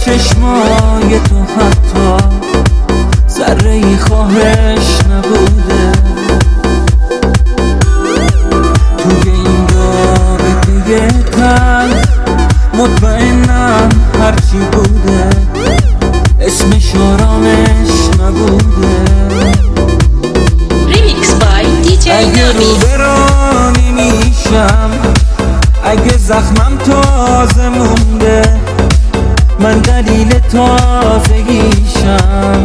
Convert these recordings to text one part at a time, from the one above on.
چشمای تو حتی ذره‌ای خواهش نبوده. توی این رابطه تلخ مطمئنم هرچی بوده اسمش آرامش نبوده. Remix by DJ اگه Nabi. رو برانی میشم، اگه زخمم تازه مونده، من دلیل تازگیشم.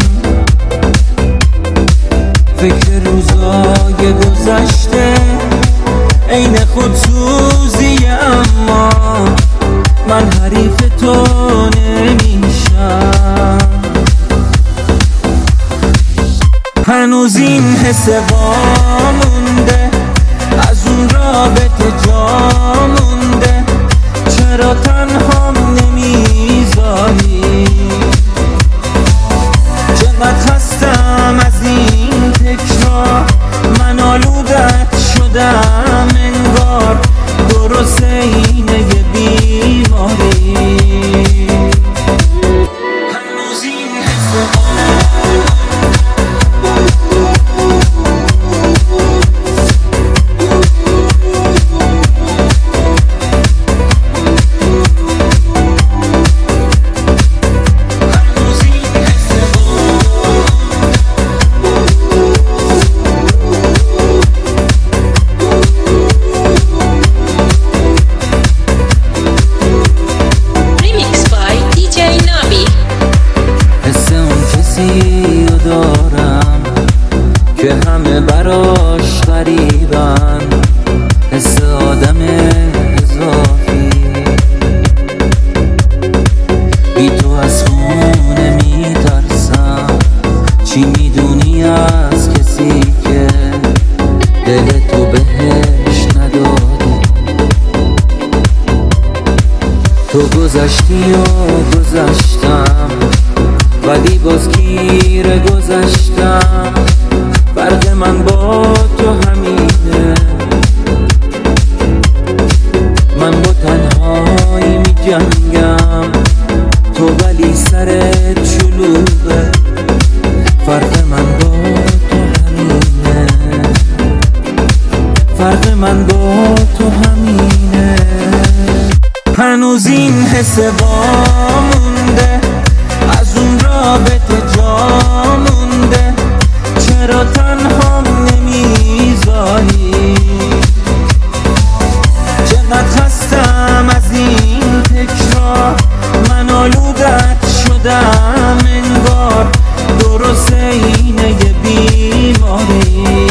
فکر روزای گذشته عین خودسوزی، اما من حریف تو نمیشم. هنوز این حس وامونده، از اون رابطه جا مونده. چرا تنهام نمیذاری؟ چقدر خستم از این تکرار، من آلودت شدم انگار درست اینه یه بیماری. هنوز این حس دارم که همه براش غریبن، حس آدم اضافی. بی تو از خونه میترسم، چی میدونی از کسی که دل تو بهش ندادی؟ تو گذشتی و گذشتم، ولی باز گیر گذشتم. فرق من با تو همینه، من با تنهایی می جنگم، تو ولی سرت شلوغه. فرق من با تو همینه، فرق من با تو همینه. هنوز این حس وامونده، از اون رابطه جا مونده. چرا تنهام نمیذاری؟ چقدر خستم از این تکرار، من آلودت شدم انگار درست اینه یه بیماری.